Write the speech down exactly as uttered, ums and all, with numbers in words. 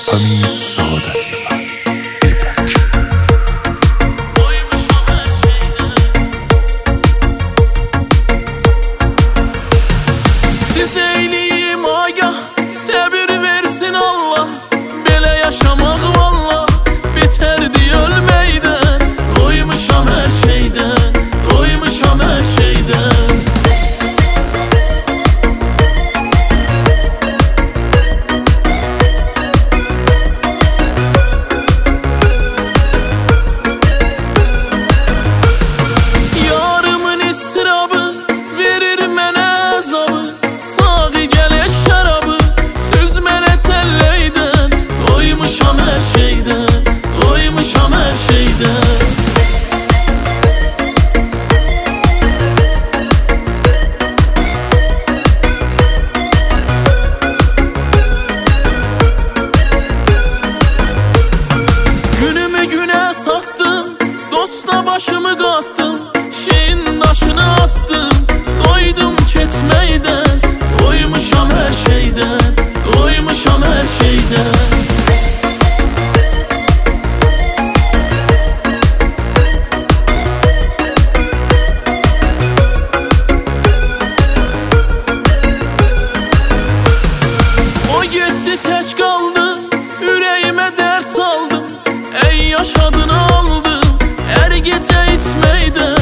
امید سعادتی فر Siz eyleyim agah, səbir versin Allah. Belə yaşamaq valla betərdi ölməkdən. Doymuşam hər şeydən, doymuşam hər şeydən. Yarımın istirabı verir mənə əzabı. Sağı gələ şərabı süz mənə təlləydən. Doymuşam hər şeydən, doymuşam hər şeydən. Günümü günə satdım, dosta başımı qatdım. Şeyin daşını attım, doydum ketməkdən. Doymuşam hər şeydən, doymuşam hər şeydən. O getdi tək qaldı, ürəyimə dərd saldım. Ey yaşadını aldım, hər gecə içməkdən.